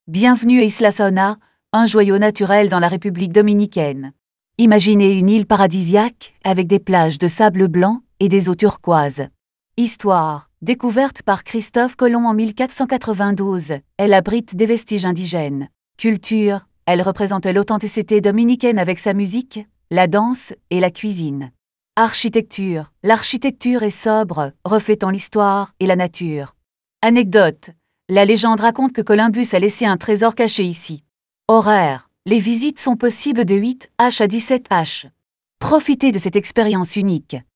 Bienvenue à Isla Saona, un joyau naturel dans la République dominicaine. Imaginez une île paradisiaque avec des plages de sable blanc et des eaux turquoises. Histoire. Découverte par Christophe Colomb en 1492, elle abrite des vestiges indigènes. Culture. Elle représente l'authenticité dominicaine avec sa musique, la danse et la cuisine. Architecture. L'architecture est sobre, reflétant l'histoire et la nature. Anecdote. La légende raconte que Columbus a laissé un trésor caché ici. Horaire. Les visites sont possibles de 8h à 17h. Profitez de cette expérience unique.